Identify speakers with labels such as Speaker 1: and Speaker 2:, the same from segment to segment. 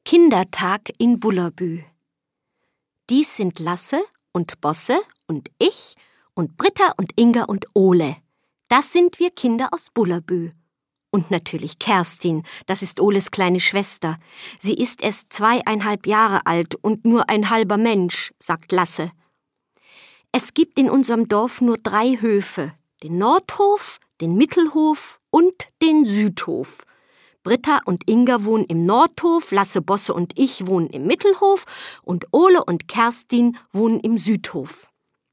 Speaker 1: Kindertag in Bullerbü. Dies sind Lasse und Bosse und ich und Britta und Inga und Ole. Das sind wir Kinder aus Bullerbü. Und natürlich Kerstin, das ist Oles kleine Schwester. Sie ist erst 2,5 Jahre alt und nur ein halber Mensch, sagt Lasse. Es gibt in unserem Dorf nur 3 Höfe, den Nordhof, den Mittelhof und den Südhof. Britta und Inga wohnen im Nordhof, Lasse, Bosse und ich wohnen im Mittelhof und Ole und Kerstin wohnen im Südhof.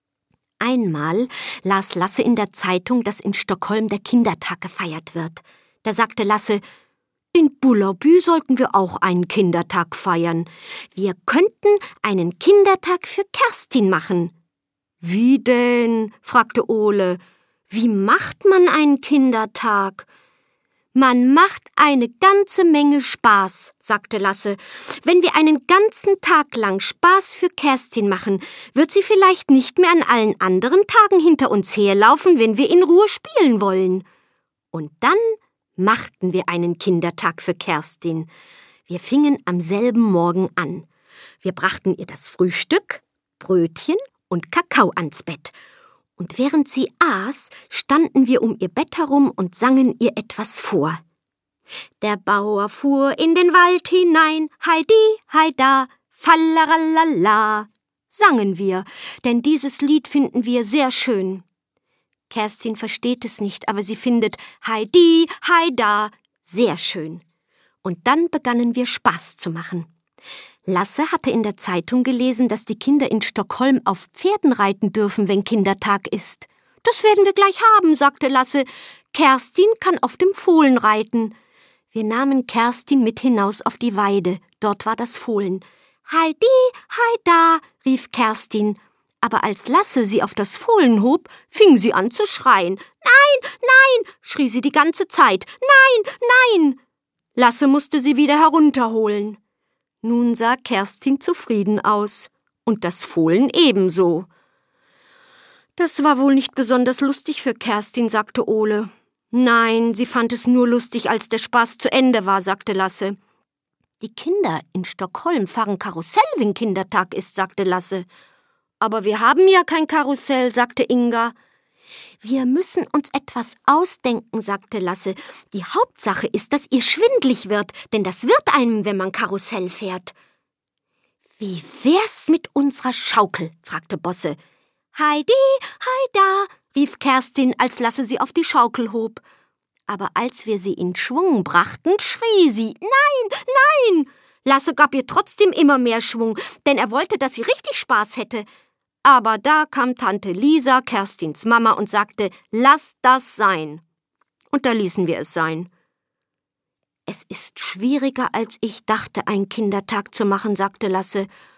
Speaker 1: Einmal las Lasse in der Zeitung, dass in Stockholm der Kindertag gefeiert wird. Da sagte Lasse, in Bullerbü sollten wir auch einen Kindertag feiern. Wir könnten einen Kindertag für Kerstin machen. Wie denn? Fragte Ole. Wie macht man einen Kindertag? Man macht eine ganze Menge Spaß, sagte Lasse. Wenn wir einen ganzen Tag lang Spaß für Kerstin machen, wird sie vielleicht nicht mehr an allen anderen Tagen hinter uns herlaufen, wenn wir in Ruhe spielen wollen. Und dann machten wir einen Kindertag für Kerstin. Wir fingen am selben Morgen an. Wir brachten ihr das Frühstück, Brötchen und Kakao ans Bett. Und während sie aß, standen wir um ihr Bett herum und sangen ihr etwas vor. Der Bauer fuhr in den Wald hinein, heidi, heida, fallaralala, sangen wir, denn dieses Lied finden wir sehr schön. Kerstin versteht es nicht, aber sie findet heidi, heida sehr schön. Und dann begannen wir Spaß zu machen. Lasse hatte in der Zeitung gelesen, dass die Kinder in Stockholm auf Pferden reiten dürfen, wenn Kindertag ist. Das werden wir gleich haben, sagte Lasse. Kerstin kann auf dem Fohlen reiten. Wir nahmen Kerstin mit hinaus auf die Weide. Dort war das Fohlen. Heidi, heida, rief Kerstin. Aber als Lasse sie auf das Fohlen hob, fing sie an zu schreien. Nein, nein, schrie sie die ganze Zeit. Nein, nein. Lasse musste sie wieder herunterholen. Nun sah Kerstin zufrieden aus. Und das Fohlen ebenso. Das war wohl nicht besonders lustig für Kerstin, sagte Ole. Nein, sie fand es nur lustig, als der Spaß zu Ende war, sagte Lasse. Die Kinder in Stockholm fahren Karussell, wenn Kindertag ist, sagte Lasse. Aber wir haben ja kein Karussell, sagte Inga. Wir müssen uns etwas ausdenken, sagte Lasse. Die Hauptsache ist, dass ihr schwindlig wird, denn das wird einem, wenn man Karussell fährt. Wie wär's mit unserer Schaukel? Fragte Bosse. Heidi, heida, rief Kerstin, als Lasse sie auf die Schaukel hob. Aber als wir sie in Schwung brachten, schrie sie, nein, nein! Lasse gab ihr trotzdem immer mehr Schwung, denn er wollte, dass sie richtig Spaß hätte. Aber da kam Tante Lisa, Kerstins Mama, und sagte, lass das sein. Und da ließen wir es sein. Es ist schwieriger, als ich dachte, einen Kindertag zu machen, sagte Lasse.